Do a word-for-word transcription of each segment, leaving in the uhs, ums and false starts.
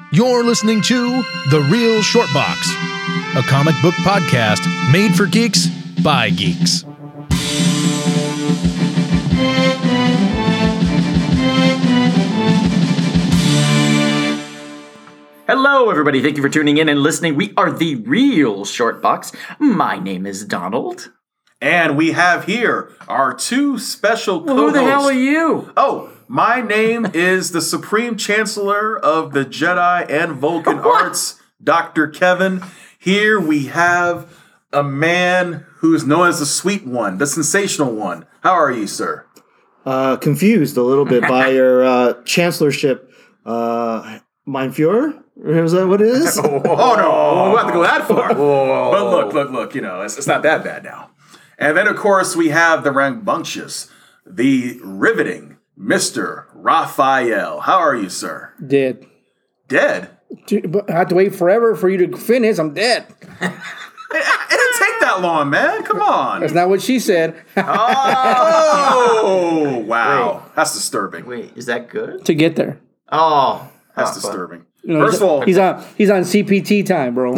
You're listening to The Real Short Box, a comic book podcast made for geeks by geeks. Hello, everybody. Thank you for tuning in and listening. We are The Real Short Box. My name is Donald. And we have here our two special Well, co-hosts. who the hell are you? Oh, my name is the Supreme Chancellor of the Jedi and Vulcan Arts, Doctor Kevin. Here we have a man who is known as the Sweet One, the Sensational One. How are you, sir? Uh, confused a little bit by your uh, chancellorship. Uh, Mein Führer? Is that what it is? Oh, no. We don't have to go that far. Whoa. But look, look, look. You know, it's, it's not that bad now. And then, of course, we have the rambunctious, the riveting Mister Raphael. How are you, sir? Dead. Dead? But I have to wait forever for you to finish. I'm dead. It, it didn't take that long, man. Come on. That's not what she said. Oh, wow. Wait. That's disturbing. Wait, is that good? To get there. Oh. That's oh, disturbing. You know, First of all, he's on he's on C P T time, bro.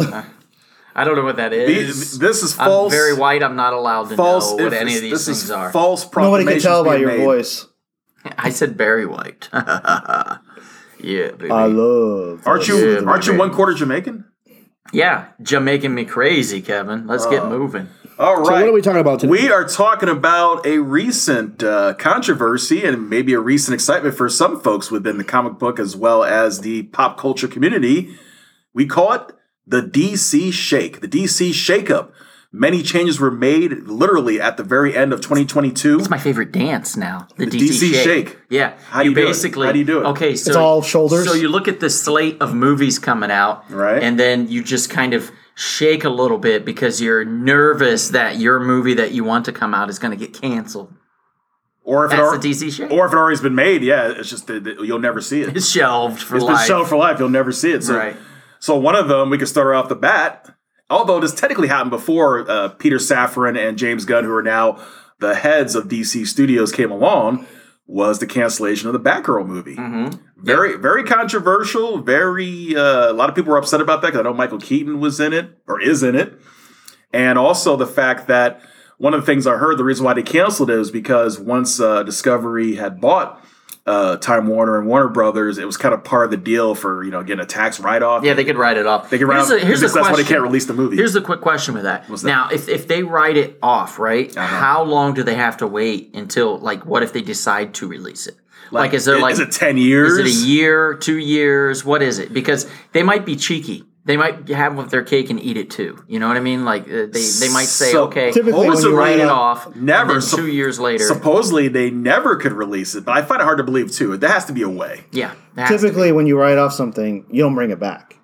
I don't know what that is. This is false. I'm very white. I'm not allowed to false, know what any of these this things is are. False Nobody proclamations. can tell by your made. voice. I said Barry White. Yeah, baby. I love. Aren't you? Yeah, aren't you baby. one quarter Jamaican? Yeah, Jamaican me crazy, Kevin. Let's get moving. All right. So what are we talking about today? We are talking about a recent uh, controversy and maybe a recent excitement for some folks within the comic book as well as the pop culture community. We call it the D C Shake, the D C Shakeup. Many changes were made literally at the very end of twenty twenty-two. It's my favorite dance now. The, The D C, D C shake. shake. Yeah. How do you do it? basically, How do you do it? Okay, so It's all shoulders? So you look at the slate of movies coming out, Right. and then you just kind of shake a little bit because you're nervous that your movie that you want to come out is going to get canceled. Or if That's it the already, D C Shake. or if it already's been made, yeah, it's just that that you'll never see it. It's shelved for It's life. been shelved for life. You'll never see it. So, Right. so one of them, we can start off the bat. Although this technically happened before uh, Peter Safran and James Gunn, who are now the heads of D C Studios, came along, was the cancellation of the Batgirl movie. Mm-hmm. Very, very controversial. Very, uh, a lot of people were upset about that because I know Michael Keaton was in it or is in it, and also the fact that one of the things I heard, the reason why they canceled it is because once uh, Discovery had bought uh, Time Warner and Warner Brothers, it was kind of part of the deal for, you know, getting a tax write-off. Yeah, they could write it off. They could write here's off a, here's a because that's why they question. can't release the movie. Here's the quick question with that. What's that? Now, if if they write it off, right? Uh-huh. How long do they have to wait until, like, what if they decide to release it? Like, is there like is it ten years? Is it a year, two years? What is it? Because they might be cheeky. They might have their cake and eat it too. You know what I mean? Like uh, they, they might say, So, okay, typically let's when you write write it off- off. Never. And then two years later, Supposedly they never could release it, but I find it hard to believe too. There has to be a way. yeah. there has to Typically, when you write off something, you don't bring it back.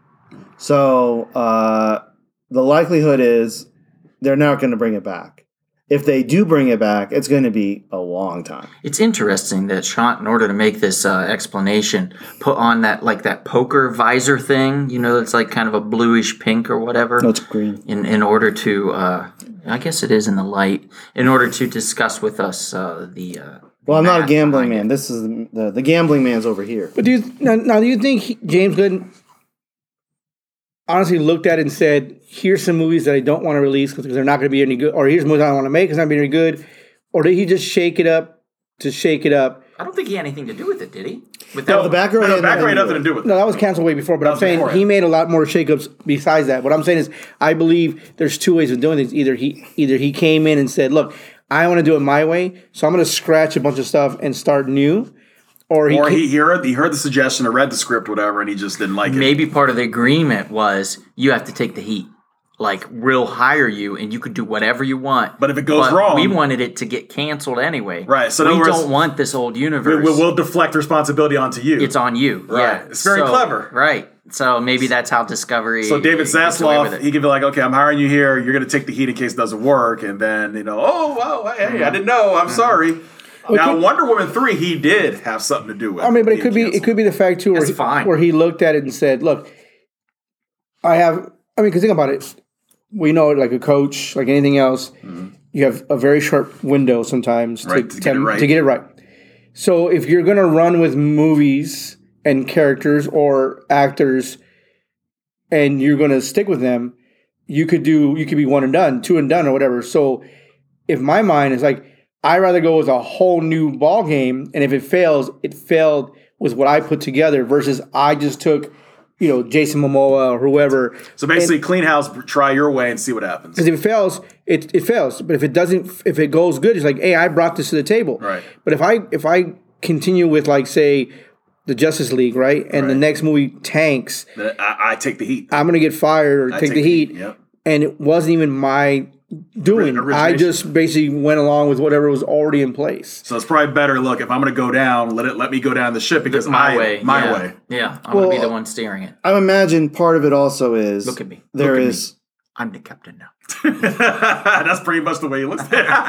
So uh, the likelihood is they're not going to bring it back. If they do bring it back, it's going to be a long time. It's interesting that Sean, in order to make this uh, explanation, put on that like that poker visor thing. You know, it's like kind of a bluish pink or whatever. No, it's green. In in order to, uh, I guess it is in the light. In order to discuss with us uh, the. Uh, Well, I'm not a math gambling behind man. This is the, the, the gambling man's over here. But do you now, now do you think he, James Gunn honestly looked at it and said, "Here's some movies that I don't want to release because they're not going to be any good," or "Here's movies I want to make because they're not going to be any good," or did he just shake it up to shake it up? I don't think he had anything to do with it, did he? With No, that, the Batgirl no, had the Batgirl had nothing nothing to to do do with it. No, that was canceled way before. But I'm was saying before he it. made a lot more shakeups besides that. What I'm saying is, I believe there's two ways of doing this. Either he either he came in and said, "Look, I want to do it my way, so I'm going to scratch a bunch of stuff and start new," or he, Or ca- he, he heard he heard the suggestion or read the script, whatever, and he just didn't like it. maybe part of the agreement was you have to take the heat. Like, we'll hire you and you could do whatever you want. But if it goes But wrong- we wanted it to get canceled anyway. Right, so in we other words- don't want this old We, universe. we, will deflect responsibility onto you. It's on you. Right. Yeah. It's very So- clever. Right. So maybe that's how Discovery. So David gets away with Zaslav, it. he could be like, okay, I'm hiring you here. You're going to take the heat in case it doesn't work. And then, you know, oh, wow, hey, Mm-hmm. I didn't know. I'm sorry. Now, Wonder Woman three, he did have something to do with. I mean, but it being could be it canceled. could be the fact too, where That's he, fine. where he looked at it and said, "Look, I have." I mean, because think about it. We know, like a coach, like anything else, you have a very short window sometimes Right, to, to get it right. to get it right. So if you're going to run with movies and characters or actors, and you're going to stick with them, you could do you could be one and done, two and done, or whatever. So if my mind is like, I'd rather go with a whole new ball game, and if it fails, it failed with what I put together versus I just took, you know, Jason Momoa or whoever. So basically, and, clean house, try your way and see what happens. Because if it fails, it it fails. But if it doesn't, if it goes good, it's like, hey, I brought this to the table. Right. But if I if I continue with like say the Justice League, right, and right. the next movie tanks, I, I take the heat. I'm gonna get fired or I take, take the heat. heat yep. And it wasn't even my doing. I just basically went along with whatever was already in place. So it's probably better. Look, if I'm going to go down, let it let me go down the ship because my I, way, my yeah. way. Yeah, I'm Well, gonna be the one steering it. I imagine part of it also is Look at me. There Look at is. me. I'm the captain now. That's pretty much the way he looks there. um,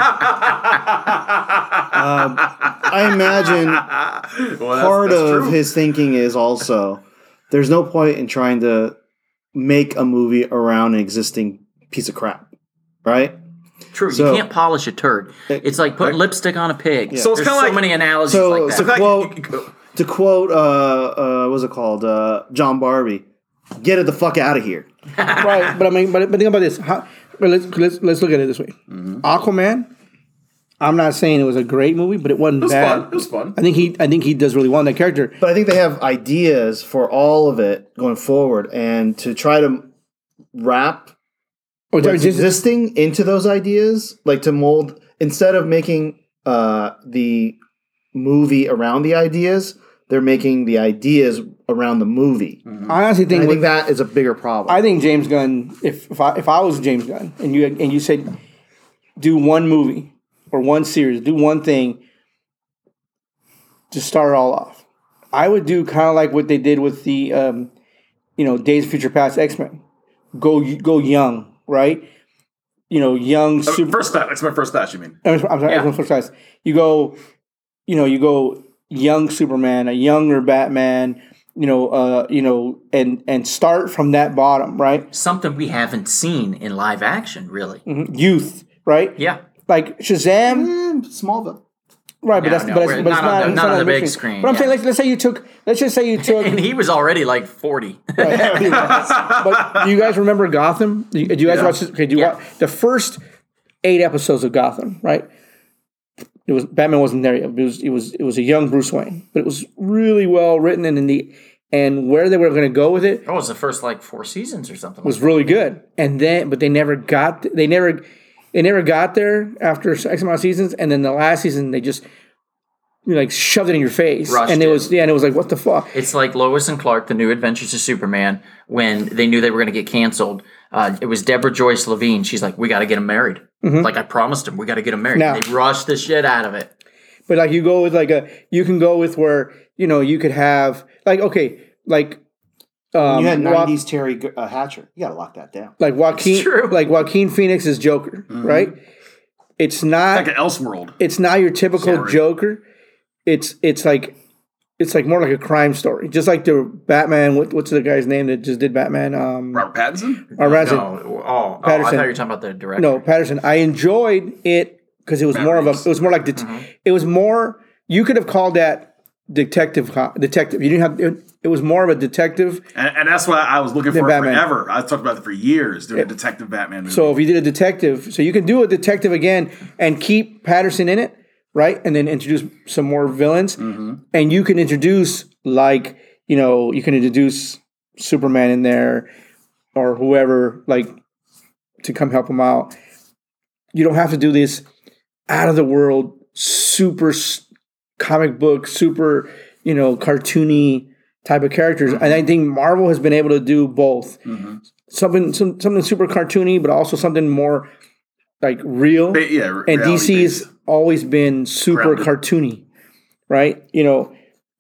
I imagine well, that's, part that's of true. his thinking is also there's no point in trying to make a movie around an existing piece of crap, right? True. So- you can't polish a turd. It's like putting lipstick on a pig. So it's There's kinda so like- many analogies so- like that. so- Like, quote- To quote, uh, uh, what's it called? Uh, John Barbie, get it the fuck out of here. Right, but I mean, but, but think about this. How, but let's, let's let's look at it this way. Mm-hmm. Aquaman. I'm not saying it was a great movie, but it wasn't It was bad. fun. It was fun. I think he I think he does really well in that character. But I think they have ideas for all of it going forward, and to try to wrap Oh, what's just, existing into those ideas, like to mold instead of making uh, the movie around the ideas, they're making the ideas around the movie. I honestly think, And I with- think that is a bigger problem. I think James Gunn. If if I, if I was James Gunn and you and you said do one movie or one series, do one thing to start it all off, I would do kind of like what they did with the um, you know Days of Future Past X-Men. Go go young, right? You know, young super. First thought. That's my first thought. You mean? I'm sorry, Yeah. yeah. first class. You go, you know, you go young Superman, a younger Batman, you know, uh, you know, and and start from that bottom, right? Something we haven't seen in live action, really. Mhm. Youth, right? Yeah. Like Shazam, Mm, Smallville. right? But No, that's no, but, we're it's, but it's not on not, the- it's not on on the big big screen, But I'm yeah. saying, let's, let's say you took, let's just say you took. And he was already like forty. But do you guys remember Gotham? Do you, do you guys Yeah. watch this? Okay, do you Yeah. watch the first eight episodes of Gotham? Right. It was Batman wasn't there yet. It was it was it was a young Bruce Wayne, but it was really well written and in the and where they were going to go with it Oh, it was the first like four seasons or something. was like really good. And then, but they never got they never they never got there after X amount of seasons. And then the last season they just you know, like shoved it in your face, Rushed and it it. was yeah, and it was like what the fuck. It's like Lois and Clark, The New Adventures of Superman, when they knew they were going to get canceled. Uh, it was Deborah Joyce Levine. She's like, we got to get him married. Like I promised him, we got to get him married. Now- They rushed the shit out of it. But like you go with like a you can go with where you know you could have like okay like um, You had Wa- nineties Terry uh, Hatcher. You got to lock that down. like Joaquin true. like Joaquin Phoenix's Joker, right? It's not Like an Elseworld. it's not your typical Sorry. Joker. It's it's like it's like more like a crime story, just like the Batman. What, what's the guy's name that just did Batman? Um, Robert Pattinson. or Patterson. No, oh, oh, I Patterson. thought you were talking about the director. No, Patterson. I enjoyed it because it was Matt more Reeves. of a. It was more like det- it was more. You could have called that detective. co- Detective. You didn't have. It, it was more of a detective. And, and that's what I was looking The for Batman. forever. I talked about it for years, doing a detective Batman movie. So if you did a detective, so you can do a detective again and keep Patterson in it, right? And then introduce some more villains, and you can introduce like you know you can introduce Superman in there or whoever like to come help him out. You don't have to do this out of the world super s- comic book, super you know cartoony type of characters. And I think Marvel has been able to do both. Something some, something super cartoony, but also something more like real. Ba- yeah, re- And D C's reality-based. always been super Grounded. cartoony, right? You know,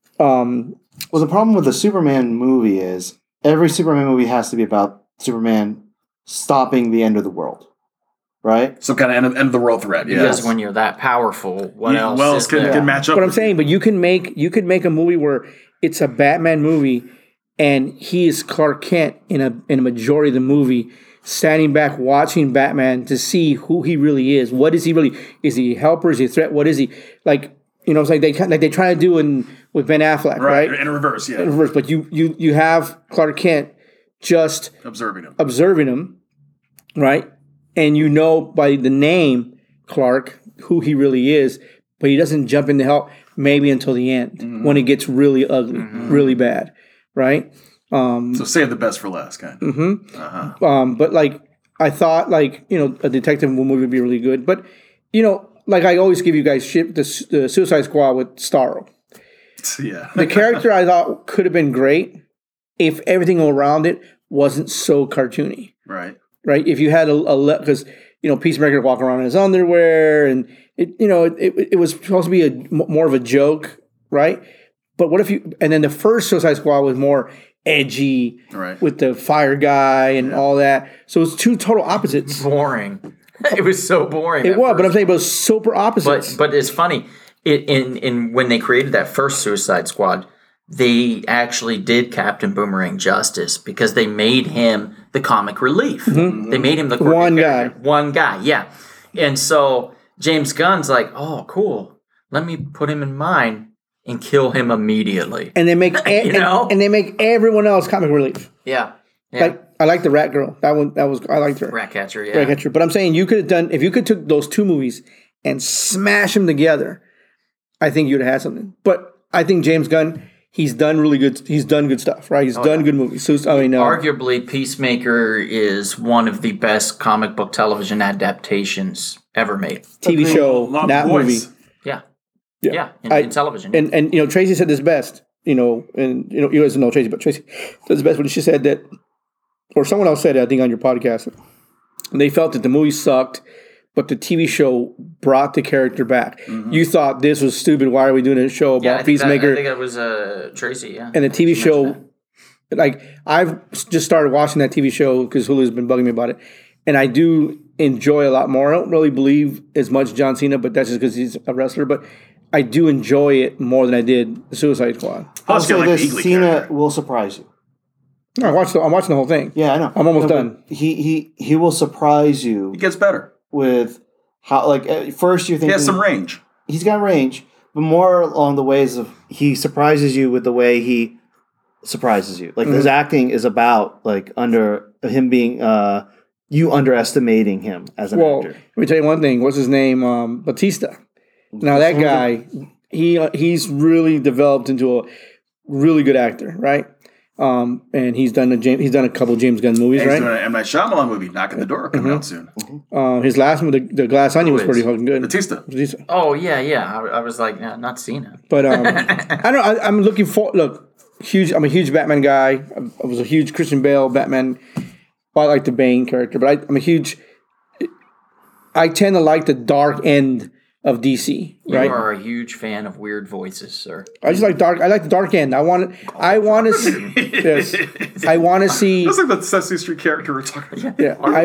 um, Well, the problem with the Superman movie is every Superman movie has to be about Superman stopping the end of the world, right? some kind of end of, end of the world threat. Yeah. Because when you're that powerful, what Yeah, else? well, is it's can, there? can match up. But I'm with saying, but you can make you could make a movie where it's a Batman movie, and he is Clark Kent in a in a majority of the movie, standing back watching Batman to see who he really is. What is he really? Is he a helper? Is he a threat? What is he like? You know, it's like they kind like they try to do in with Ben Affleck, right? Right, in reverse, yeah. In reverse, but you you you have Clark Kent just Observing him. observing him, right? And you know by the name Clark who he really is, but he doesn't jump in to help maybe until the end Mm-hmm. when it gets really ugly, really bad, right? Um, So save the best for last, kind of. Mm-hmm. Um, but like I thought, like you know, a detective movie would be really good. But you know, like I always give you guys shit. The, Su- the Suicide Squad with Starro, Yeah. the character I thought could have been great if everything around it wasn't so cartoony, Right. right? If you had a because you know Peacemaker walk around in his underwear, and it you know it, it, it was supposed to be a more of a joke, right? But what if you and then the first Suicide Squad was more edgy, Right. with the fire guy and all that. So it's two total opposites. Boring. It was so boring. It at was, but I'm first. saying it was super opposites. But but it's funny. It, in in when they created that first Suicide Squad, they actually did Captain Boomerang justice because they made him the comic relief. They made him the quirky One character. guy. One guy, yeah. And so James Gunn's like, oh, cool. Let me put him in mine and kill him immediately. and they make e- You and, know? and they make everyone else comic relief. Yeah, yeah. Like I like the Rat Girl. That one that was I liked her. Ratcatcher, yeah. Ratcatcher. But I'm saying you could have done if you could took those two movies and smash them together. I think you'd have had something. But I think James Gunn, he's done really good. He's done good stuff, right? He's done Oh, yeah. good movies. So I mean, uh, Arguably, Peacemaker is one of the best comic book television adaptations ever made. T V show, Lot of that voice. movie. Yeah, Yeah. yeah, in, I- in television. And and you know Tracy said this best, you know, and you know you guys don't know Tracy, but Tracy said this best when she said that, or someone else said it, I think on your podcast, and they felt that the movie sucked, but the T V show brought the character back. You thought this was stupid. Why are we doing a show about yeah, I think that- Peacemaker? I think it was uh, Tracy. Yeah, and the T V She show, mentioned like I've just started watching that T V show because Hulu's been bugging me about it, and I do enjoy a lot more. I don't really believe as much John Cena, but that's just because he's a wrestler. But I do enjoy it more than I did the Suicide Squad. I'll I'll just get say like this: Eagly Cena character. will surprise you. No, I watched. The, I'm watching the whole thing. Yeah, I know. I'm almost No, done. but He he he will surprise you He gets better. with how like at first you're He thinking has some range. he's got range, but more along the ways of he surprises you with the way he surprises you. Like his acting is about like under him being uh you underestimating him as an Well, actor. let me tell you one thing. What's his name? Um, Batista. Now that guy, he uh, he's really developed into a really good actor, right? Um, and he's done a James, he's done a couple James Gunn movies, He's right? doing an M. Night Shyamalan movie, Knock at the Door, coming out soon. Uh, his last one, the, the Glass Onion, was Who pretty is? fucking good. Batista. Batista. Oh yeah, yeah. I, I was like, yeah, not Cena. But um, I don't. I, I'm looking for look huge. I'm a huge Batman guy. I, I was a huge Christian Bale Batman. Well, I like the Bane character, but I, I'm a huge. I tend to like the dark end of D C. You Right. are a huge fan of weird voices, sir. I just like dark. I like the dark end. I want. I want to. see yes. I want to see. That's like the Sesame Street character we're talking about. Yeah. I,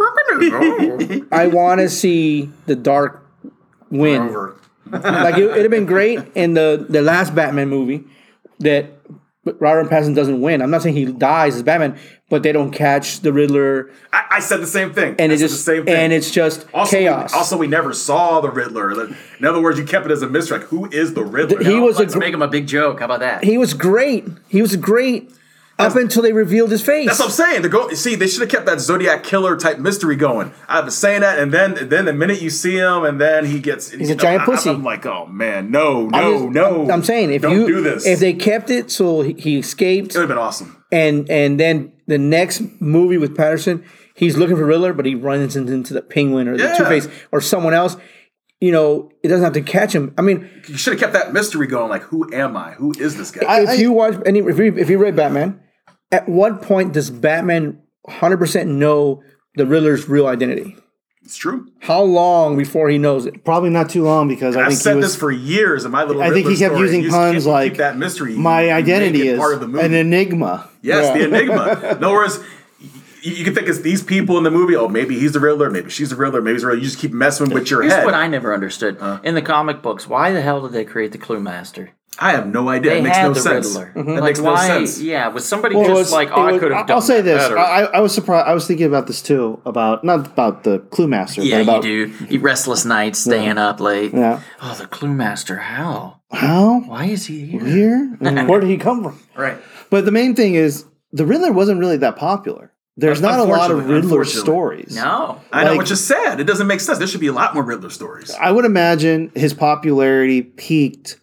I want to see the dark win. Over. Like it, it'd have been great in the the last Batman movie that Robert Pattinson doesn't win. I'm not saying he dies as Batman, but they don't catch the Riddler, I, I said the same thing. and I it's said just the same thing. and it's just also, chaos. Also, we never saw the Riddler. In other words, you kept it as a mystery. Like, who is the Riddler? He was a Let's gr- make him a big joke. How about that? he was great. He was great up until they revealed his face. That's what I'm saying. To go see, they should have kept that Zodiac killer type mystery going. I've been saying that, and then then the minute you see him, and then he gets He's a giant I, pussy. I'm like, oh man, no, I'm no, just- no. I'm, I'm saying if don't you do this. if they kept it so he, he escaped, it would have been awesome. and and then the next movie with Patterson, he's looking for Riddler, but he runs into, into the Penguin or the Yeah. Two Face or someone else. You know, it doesn't have to catch him. I mean, You should have kept that mystery going. Like, who am I? Who is this guy? I- if you watch any, if you, if you read Batman, at what point does Batman one hundred percent know the Riddler's real identity? it's true. How long before he knows it? Probably not too long because I I've think said he this was. for years in my little. I think Riddler he kept story. using You puns keep- keep like that mystery. You- My you make identity it is part of the movie. an enigma. Yes, Yeah. the enigma. In other words, you, you can think it's these people in the movie. Oh, maybe he's the Riddler. Maybe she's the Riddler. Maybe he's the Riddler. You just keep messing with your Here's head. what I never understood. In the comic books, why the hell did they create the Clue Master? I have no idea. They It makes had no the sense. Riddler. That like makes no why? sense. Yeah, was somebody Well, it just was- like, it oh, I was- could have done I'll say that this: better. I, I was surprised. I was thinking about this too. About not about the Clue Master, yeah, but about you do. You restless nights, staying up late. Yeah. Oh, the Clue Master. How? how Why is he here? here. Mm. Where did he come from? Right. But the main thing is, the Riddler wasn't really that popular. There's not a lot of Unfortunately, Riddler unfortunately. stories. No. I know, Like- which is sad. It doesn't make sense. There should be a lot more Riddler stories. I would imagine his popularity peaked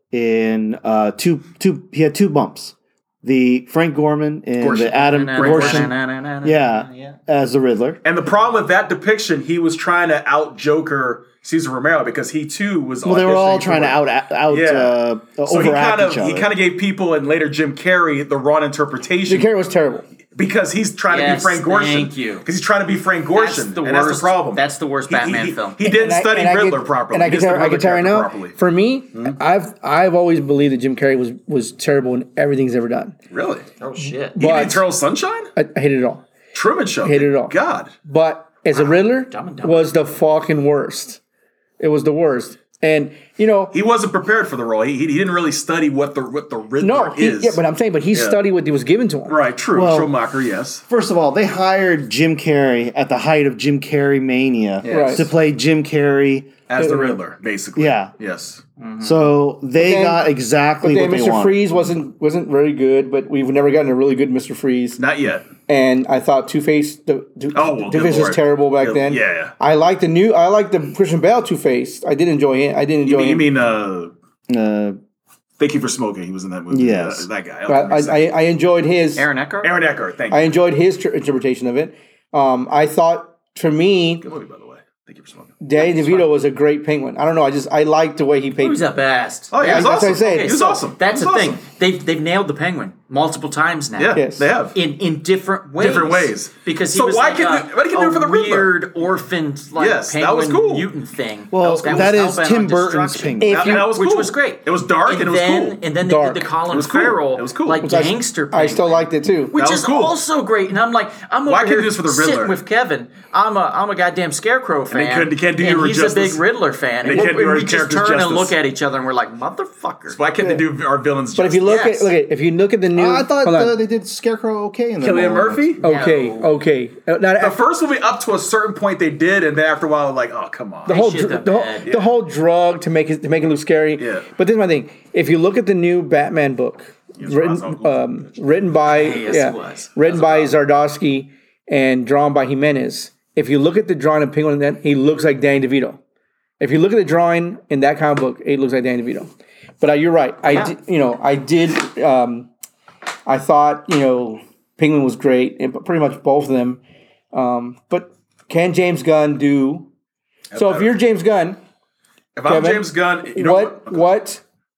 in uh, two two. He had two bumps: the Frank Gorman and Gorshin. the Adam Gorshin, Yeah. yeah, as the Riddler. And the problem with that depiction, he was trying to out Joker Cesar Romero because he too was. Well, they were all auditioning trying to for- out out Yeah. uh, So he overact kind of each other. he kind of gave people and later Jim Carrey the wrong interpretation Jim Carrey was terrible. because he's trying to be Yes, Frank Gorshin. thank you. Because he's trying to be Frank That's Gorshin, the and worst. that's the problem. That's the worst He- Batman he, film. He didn't And I- study and I Riddler can- properly. And I He can didn't tell, study I can tell right Riddler now. properly. For me, Hmm? I've I've always believed that Jim Carrey was was terrible in everything he's ever done. Really? Oh shit. Even But- Eternal Sunshine? I, I hated it all. Truman Show. Hated it all. God. But as a Riddler, Dumb and Dumber. was the fucking worst. It was the worst. And you know, He wasn't prepared for the role. He, he didn't really study what the what the Riddler no, he, is. yeah, but I'm saying, but he Yeah. studied what was given to him. right, true. Well- Schumacher, yes. First of all, they hired Jim Carrey at the height of Jim Carrey mania Right. to play Jim Carrey. As the Riddler, basically. Yeah. Yes. So they then- got exactly But then what they Mister wanted. Freeze wasn't wasn't very good, but we've never gotten a really good Mister Freeze. Not yet. And I thought Two Face, the Two Oh, well, Two good Face was Lord. terrible back Good- then. yeah, yeah. I like the new. I like the Christian Bale Two Face. I did enjoy him. I did You enjoy mean, you him. mean uh, Uh, Thank You for Smoking? He was in that movie. Yes. Uh, that guy. But I, I, I enjoyed his. Aaron Eckhart? Aaron Eckhart. Thank I you. enjoyed his tr- interpretation of it. Um, I thought, for me, Good movie, by the way. Thank You for Smoking. Danny DeVito was a great Penguin. I don't know. I just I liked the way he played. Who's the best? Oh, yeah, he was that's what I awesome. said. He was so awesome. That's He the was thing. awesome. They've they've nailed the Penguin multiple times now. Yeah, Yes. they have. In in different ways. Different ways. Because he So was why like couldn't a, they- why couldn't they do a it for the Riddler? weird orphan like Yes, that penguin was cool. mutant thing. Well, was that is hellbent Tim on Burton's destruction. Penguin. If That- you- that was which cool. was great. It was dark and, it was then, cool. And then they Dark. did the Colin It was cool. Farrell, It was cool. like Which I- gangster. I still Penguin, liked it too. which That was is cool. also great. And I'm like, I'm Why over can't you here do this for the sitting Riddler? with Kevin. I'm a I'm a goddamn Scarecrow fan. they couldn't- they can't do and your he's justice. a big Riddler fan. They And, can't do our we just characters turn and justice. look at each other and we're like, motherfucker. Why can't they do our villains? But if you look Yes. at look at if you look at the new, I thought hold on. uh, they did Scarecrow okay in the Cillian Murphy? okay, No. okay. Uh, now, The first movie up to a certain point they did, and then after a while, like, oh come on. the whole shit dr- the the, whole, bed. the whole drug to make it to make it look scary. Yeah. But this is my thing. If you look at the new Batman book, was written Ra's al Ghul. um, written by Yes, yeah, it was. written by Zardowski and drawn by Jimenez. If you look at the drawing of Penguin, then he looks like Danny DeVito. If you look at the drawing in that comic book, it looks like Danny DeVito. But uh, you're right. I Yeah. did, you know I did. Um, I thought you know Penguin was great, and pretty much both of them. Um, but can James Gunn do? So if you're James Gunn, If I'm Kevin, James Gunn, you know what what? what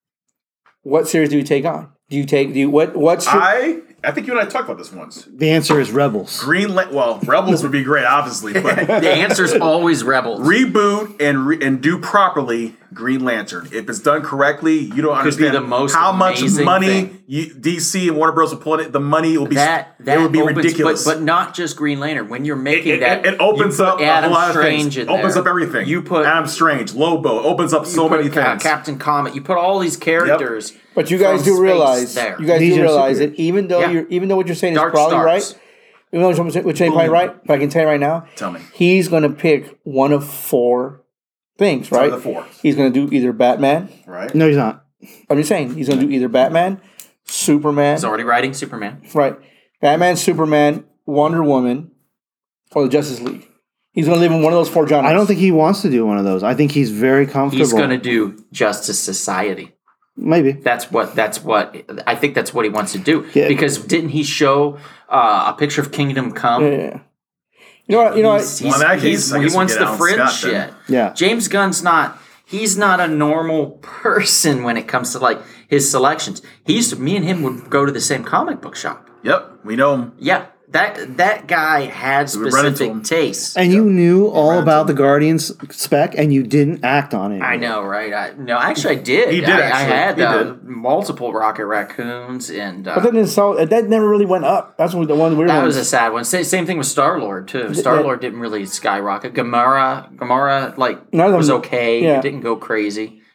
what series do you take on? Do you take do you what what's your, I I think you and I talked about this once. The answer is Rebels. Green La- well, Rebels would be great, obviously, but The answer's always Rebels. reboot and re- and do properly Green Lantern. If it's done correctly, you don't Could be understand the most how much amazing money thing. you, D C and Warner Bros. will pull in it. The money will be that that it would be opens, ridiculous. But, but not just Green Lantern. When you're making it, that, it, it opens you put up Adam a lot of Strange things. in Opens there. up everything. You put Adam Strange, Lobo. It opens up so you put many Ca- things. Captain Comet. You put all these characters. But you guys from do space realize, there. you guys Legion do of realize Superheroes. that even though Yeah. you're, even though what you're saying is Dark probably Stars. right, even though what you're saying is probably right, but I can tell you right now, Tell me. he's going to pick one of four things, Tell me right? the four. He's going to do either Batman. Right? No, he's not. I'm just saying he's going to do either Batman, Superman, He's already writing Superman. right? Batman, Superman, Wonder Woman, or the Justice League. He's going to live in one of those four genres. I don't think he wants to do one of those. I think he's very comfortable. He's going to do Justice Society. Maybe. That's what. That's what. I think that's what he wants to do. Yeah. Because didn't he show uh, a picture of Kingdom Come? Yeah, yeah, yeah. You know what? You know what? He's, Well, in he's, that he's- case, I he guess we wants get the Alan fringe Scott then. shit. Yeah. James Gunn's not. He's not a normal person when it comes to like his selections. He used to. Me and him would go to the same comic book shop. Yep. We know him. Yeah, that that guy had We run into him. specific tastes. And you knew all Right. about the Guardians spec, and you didn't act on it. I know, right? I, no, actually, I did. He did, I, actually. I had He uh, did. multiple Rocket Raccoons, and uh, But that didn't sell. That never really went up. That's what the one weird that one. was a sad one. Sa- Same thing with Star Lord too. Star Lord didn't really skyrocket. Gamora, Gamora, like None of them- was okay. yeah. It didn't go crazy.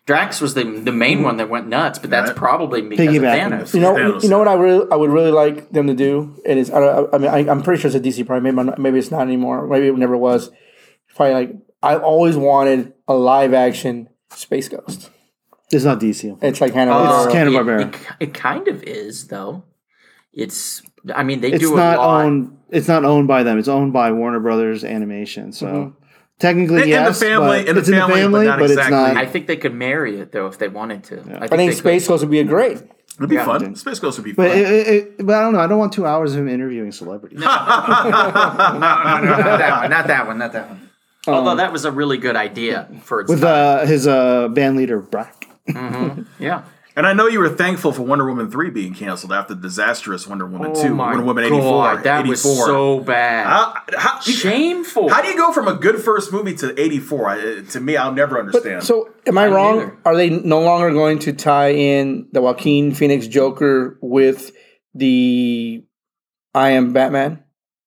Drax was the the main one that went nuts, but that's Right. probably because of Piggybacking. Thanos. You know, Thanos. you know what I really, I would really like them to do, and it's, I, don't, I mean, I, I'm pretty sure it's a D C Prime. Maybe, I'm not- maybe it's not anymore. Maybe it never was. Probably like I always wanted a live action Space Ghost. It's not D C. It's like Hanna Uh, Barbera. It's Hanna it- Barbera. It, it kind of is, though. It's. I mean, they It's do not a lot. owned. It's not owned by them. It's owned by Warner Brothers Animation. So Mhm. technically, In the yes, family- but in the it's in the family, but family, not but, exactly. it's not. I think they could marry it though if they wanted to. I think, I think they Space Ghost would be a great. It'd be Yeah. fun. Space Ghost would be fun. But it, it, it, but I don't know. I don't want two hours of him interviewing celebrities. Could. No, no, no, no, not that one. Not that one. Not that one. Although that was a really good idea for its With time. uh, his uh, band leader Brack. yeah. And I know you were thankful for Wonder Woman three being canceled after the disastrous Wonder Woman two, Oh my Wonder Woman God, eighty-four. that was eighty-four. so bad. How, how, Shameful. how do you go from a good first movie to eighty-four? I, to me, I'll never understand. So, am I don't wrong? either. Are they no longer going to tie in the Joaquin Phoenix Joker with the I Am Batman?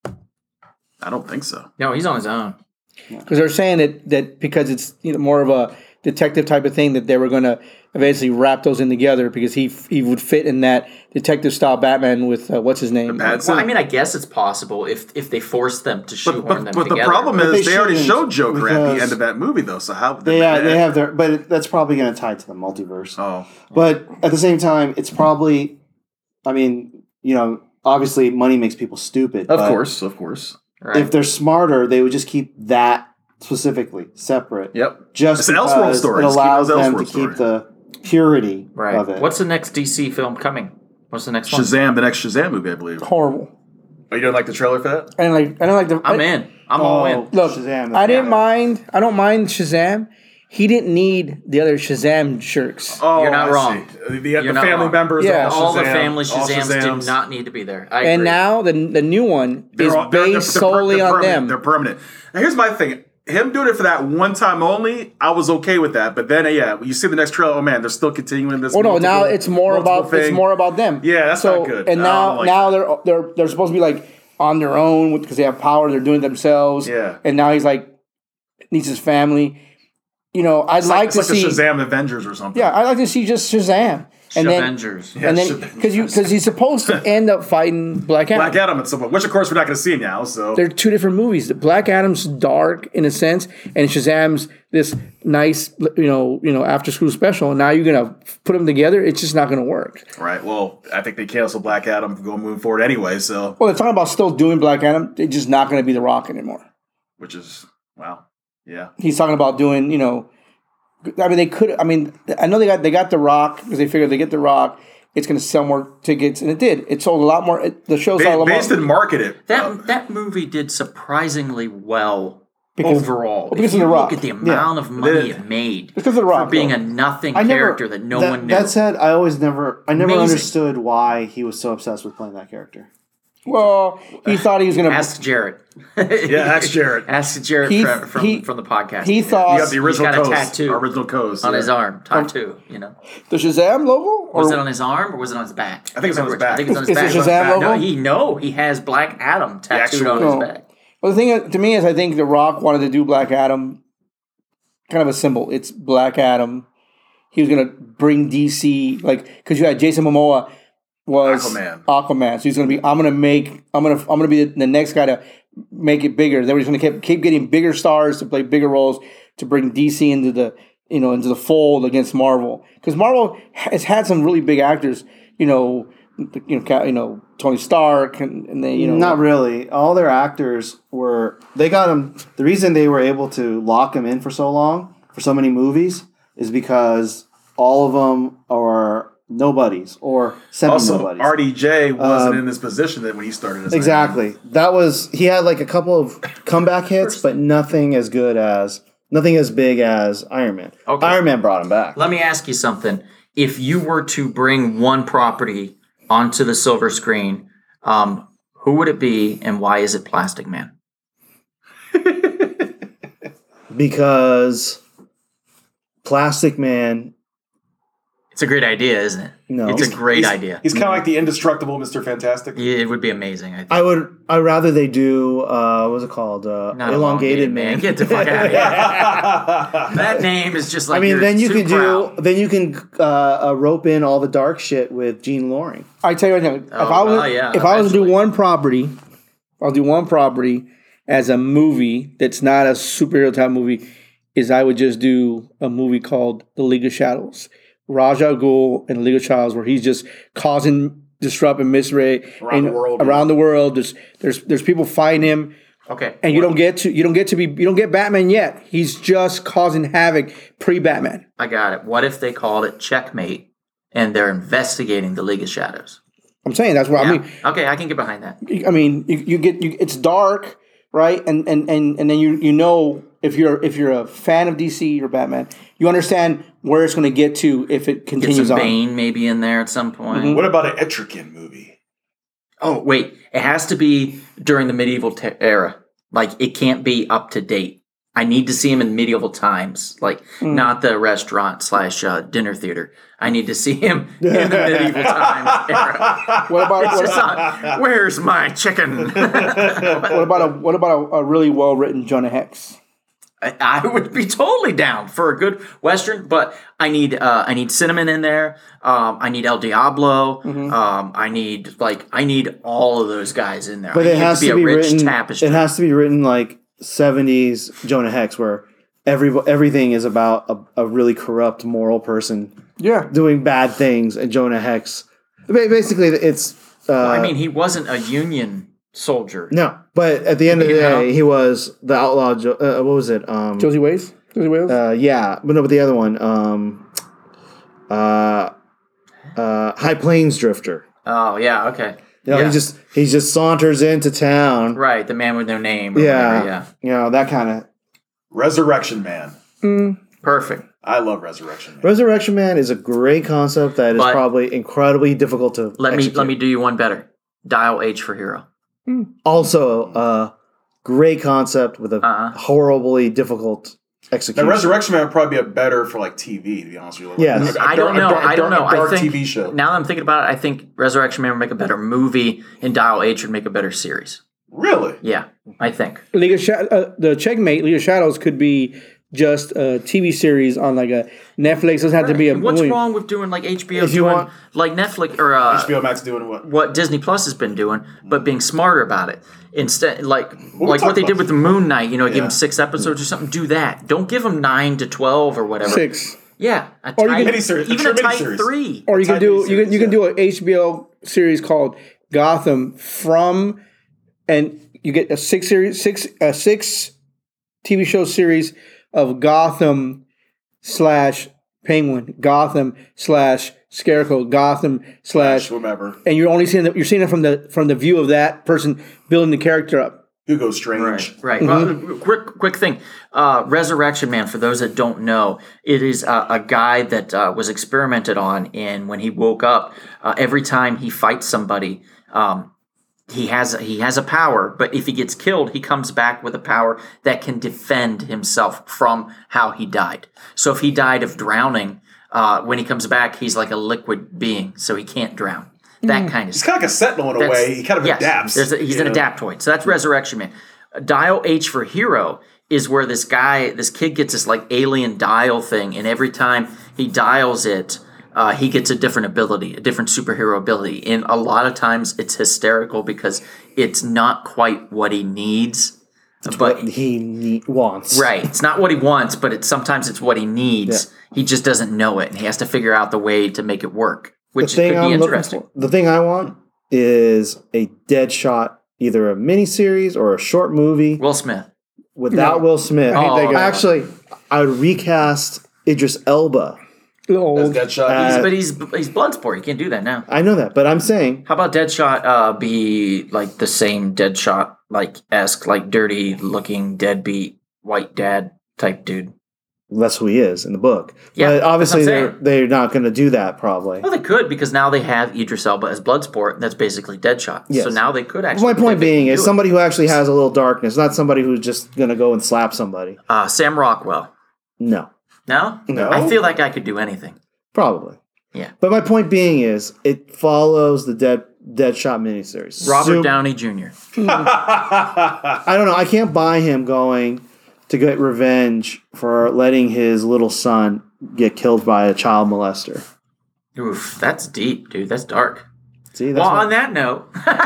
I don't think so. No, he's on his own. Because they're saying that that because it's you know more of a detective type of thing that they were going to eventually wrap those in together because he he would fit in that detective style Batman with uh, what's his name? Pattinson. Well, I mean, I guess it's possible if if they force them to shoehorn But, but, them but the together. problem But is they they, already shouldn't, showed Joker at the because end of that movie, though. So how? They uh, they have their, but it, that's probably going to tie to the multiverse. Oh, But at the same time, it's probably, I mean, you know, obviously money makes people stupid. of but course, of course. right? If they're smarter, they would just keep that specifically separate. Yep. Just It's an because Elseworld story. it Just keep allows those them Elseworld to story. keep the purity right. of it. What's the next D C film coming? What's the next one? Shazam, the next Shazam movie, I believe. Horrible. Oh, you don't like the trailer for that? I don't like. I don't like the. I'm I, in. I'm Oh, all in. Look, Shazam, I didn't yeah. mind. I don't mind Shazam. He didn't need the other Shazam shirks. Oh, You're not I wrong. see. The, the You're not family wrong. members, Yeah. all, All the Shazam, family all Shazams Shazams. did not need to be there. I And agree. now the the new one They're is all- they're- they're- based they're per- solely they're on permanent. them. They're permanent. Now, here's my thing. Him doing it for that one time only, I was okay with that. But then, uh, yeah, you see the next trailer. Oh man, they're still continuing this. Oh no! multiple- Now it's more multiple about it's thing. more about them. Yeah, that's so, not good. And I now don't like now they're they're they're supposed to be like on their own because they have power. They're doing it themselves. Yeah. And now he's like needs his family. You know, I'd It's like, like, it's to like see. the Shazam Avengers or something. Yeah, I'd like to see just Shazam. And then Avengers. and then Shazam. because you because he's supposed to end up fighting Black Adam. Black Adam at some point, which of course we're not going to see now. So They're two different movies. Black Adam's dark in a sense, and Shazam's this nice, you know, you know, after school special. And now you're gonna put them together. It's just not gonna work. right. Well, I think they canceled Black Adam going moving forward anyway. So Well, they're talking about still doing Black Adam. They're just not gonna be The Rock anymore. which is wow. Yeah. He's talking about doing, you know, I mean, they could. I mean, I know they got they got The Rock because they figured they get The Rock, it's gonna sell more tickets, and it did. It sold a lot more. It, the show sold a Ba- lot based more. in market it. That uh, that movie did surprisingly well Because- overall. because if of you The look Rock. at the amount of money It- it made Because of The Rock, for being though. a nothing I never character that no that, one knew. That said, I always never, I never Amazing. understood why he was so obsessed with playing that character. Well, he thought he was gonna. Ask Jarrett. Yeah, ask Jarrett. Ask Jarrett He- from, from, he- from the podcast. he thought- You got the original He's got a coast, tattoo original coast on yeah. his arm, tattoo. You know, the Shazam logo, or was it on his arm or was it on his back? I think it's on his Which- I back. think it's on his Is it back. Shazam logo? No, he no, he has Black Adam tattooed actual- on No. his back. Well, the thing is- to me is, I think The Rock wanted to do Black Adam, kind of a symbol. It's Black Adam. He was gonna bring D C like because you had Jason Momoa was Aquaman. Aquaman. So he's gonna be. I'm gonna make. I'm gonna. I'm gonna be the, the next guy to make it bigger. Then he's gonna keep keep getting bigger stars to play bigger roles to bring D C into the you know into the fold against Marvel because Marvel has had some really big actors. You know. You know, Ca- you know Tony Stark, and, and they, you know, Not really. All their actors were, they got them. The reason they were able to lock them in for so long, for so many movies, is because all of them are nobodies or semi Also, nobodies. R D J wasn't Um, in this position that when he started. As Exactly. That was, he had like a couple of comeback hits, but nothing as good as, nothing as big as Iron Man. Okay. Iron Man brought him back. Let me ask you something. If you were to bring one property onto the silver screen, um, who would it be and why is it Plastic Man? Because Plastic Man It's a great idea, isn't it? No. It's a He's- great he's, idea. He's kind of like the indestructible Mister Fantastic. Yeah, it would be amazing. I think. I would. I'd rather they do. Uh, what's it called? Uh, Not elongated man. Get the fuck out of here. That name is just like. I mean, you're then you too can proud. do. Then you can uh, uh, rope in all the dark shit with Gene Loring. I tell you right now, if Oh, I was well, yeah, if I was to do eventually. one property, I'll do one property as a movie that's not a superhero type movie. Is I would just do a movie called The League of Shadows. Ra's al Ghul and the League of Shadows, where he's just causing disrupt and misray Around and the world, Around the world, there's there's there's people fighting him, Okay. and you don't get to you don't get to be you don't get Batman yet. He's just causing havoc pre Batman. I got it. What if they called it Checkmate and they're investigating the League of Shadows? I'm saying that's what Yeah. I mean. Okay, I can get behind that. I mean, you, you get you, it's dark, right? And and and and then you you know if you're if you're a fan of D C or Batman, you understand where it's going to get to if it Get continues some on. Bane maybe in there at some point. What about an Etrigan movie? Oh, wait. It has to be during the medieval te- era. Like, it can't be up to date. I need to see him in medieval times. Like, Hmm. not the restaurant slash uh, dinner theater. I need to see him in the medieval times era. What about It's what, just not, where's my chicken? what about a what about a, a really well written Jonah Hex? I, I would be totally down for a good western, but I need uh, I need Cinnamon in there. Um, I need El Diablo. Mm-hmm. Um, I need like I need all of those guys in there. But I it need has to be to a be rich written. tapestry. It has to be written like seventies Jonah Hex, where every everything is about a, a really corrupt moral person Yeah, doing bad things, and Jonah Hex. ba- Basically, it's. Uh, I mean, he wasn't a Union soldier. no, but at the end of the You know? day, he was the outlaw. Jo- uh, what was it? Um, Josie Wales. Josie Wales. uh, yeah, but no, but the other one. Um, uh, uh, High Plains Drifter. Oh yeah, okay. You know, yeah. he just he just saunters into town. right, the man with no name. Or Yeah, whatever, yeah, you know that kind of. Resurrection Man. perfect. I love Resurrection Man. Resurrection Man is a great concept that is But- probably incredibly difficult to Let execute. me let me do you one better. Dial H for Hero. Also, a great concept with a Uh-uh. horribly difficult Now, execution. Resurrection Man would probably be a better for like T V, to be honest with you. Like, Yes. a- a I don't dark- know. a dark- I don't know. A dark I think T V show. now that I'm thinking about it, I think Resurrection Man would make a better movie, and Dial H would make a better series. Really? Yeah, I think. League of Sha- uh, the Checkmate League of Shadows could be just a T V series on like a Netflix. Doesn't have to be a What's movie. wrong with doing like H B O If you doing want- like Netflix or uh, H B O Max doing what? what Disney Plus has been doing, but being smarter about it. Instead, like we like talked what they about did with the Moon Knight, you know, give Yeah. them six episodes or something. Do that. Don't give them nine to twelve or whatever. Six. Yeah, a Or you tight, can- Miniseries, a even true a tight miniseries. three. Or you can Type do of you can you series, can do an H B O series called Gotham from, and you get a six series six a six T V show series of Gotham slash Penguin, Gotham slash Scarecrow, Gotham slash, Whomever. and you're only seeing the, you're seeing it from the from the view of that person building the character up. Hugo Strange. Right, right. Well, quick, quick thing. Uh, Resurrection Man. For those that don't know, it is a, a guy that uh, was experimented on, and when he woke up, uh, every time he fights somebody, um, he has he has a power. But if he gets killed, he comes back with a power that can defend himself from how he died. So if he died of drowning, uh, when he comes back, he's like a liquid being, so he can't drown. That kind of He's stuff. kind of like a Sentinel in a That's- way. He kind of yes, adapts. there's a- he's you an know? adaptoid. So that's Resurrection Man. Dial H for Hero is where this guy, this kid gets this like alien dial thing, and every time he dials it, uh, he gets a different ability, a different superhero ability. And a lot of times it's hysterical because it's not quite what he needs. But what he need, wants. right, it's not what he wants, but it's sometimes it's what he needs. He just doesn't know it, and he has to figure out the way to make it work, The which thing could be I'm looking interesting. for, the thing I want is a Deadshot, either a miniseries or a short movie Will Smith. without No. Will Smith. I think they got- Actually, I would recast Idris Elba. A little As old. Deadshot. Uh, He's- But he's he's Bloodsport. You can't do that now. I know that, but I'm saying How about Deadshot uh, be like the same Deadshot, like esque, like dirty looking deadbeat white dad type dude? that's who he is in the book. Yeah, but that's obviously what I'm they're saying. they're not going to do that probably. Well, they could because now they have Idris Elba as Bloodsport. And that's basically Deadshot. Yes. So now they could actually. My point they being could is do it. somebody who actually has a little darkness, not somebody who's just going to go and slap somebody. Uh, Sam Rockwell. No, No, No? I feel like I could do anything. probably. Yeah. But my point being is, it follows the Dead Deadshot miniseries. Robert Sup- Downey Junior I don't know. I can't buy him going to get revenge for letting his little son get killed by a child molester. Oof, that's deep, dude. That's dark. See, that's Well, what- on that note,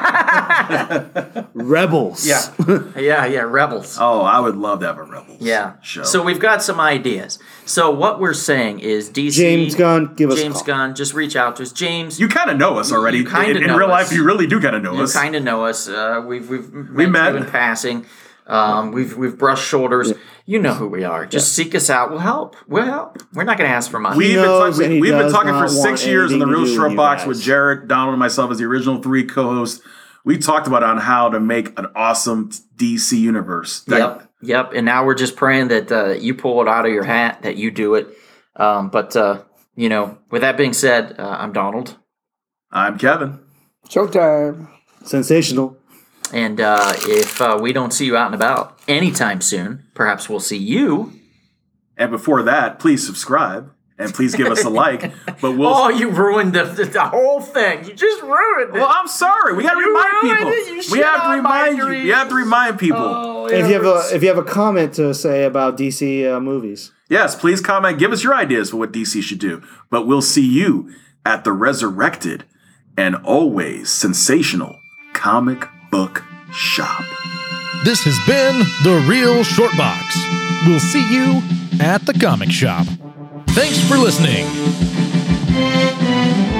Rebels. yeah, yeah, yeah, Rebels. Oh, I would love to have a Rebels Yeah. show. So we've got some ideas. So what we're saying is D C James Gunn, give us a James call. Gunn, just reach out to us. James, you kind of know us already. You kinda in in know real us. life, you really do kind of know you us. kind of know us. Uh, we've we've We met. you in passing. Um, we've we've brushed shoulders. You know who we are. Just seek us out. We'll help. We'll help. We're not going to ask for money. We've been, knows talk- and he we, we've been does talking for not six want years in the anything to Real do with Short you Box guys. with Jarrett, Donald, and myself as the original three co-hosts. We talked about on how to make an awesome D C universe. That- Yep, yep. And now we're just praying that uh, you pull it out of your hat, that you do it. Um, but uh, you know, with that being said, uh, I'm Donald, I'm Kevin. Showtime. Sensational. and uh, if uh, we don't see you out and about anytime soon, perhaps we'll see you. And before that, please subscribe and please give us a like. But we'll. Oh, you ruined the, the, the whole thing. You just ruined it. Well, I'm sorry. We got to You remind ruined people. it. You We shit have to on my remind you. We dreams. have to remind people. Oh, If you have hurts. a if you have a comment to say about D C uh, movies, Yes, please comment. Give us your ideas for what D C should do. But we'll see you at the resurrected and always sensational comic book shop. This has been The Real Short Box. We'll see you at the comic shop. Thanks for listening.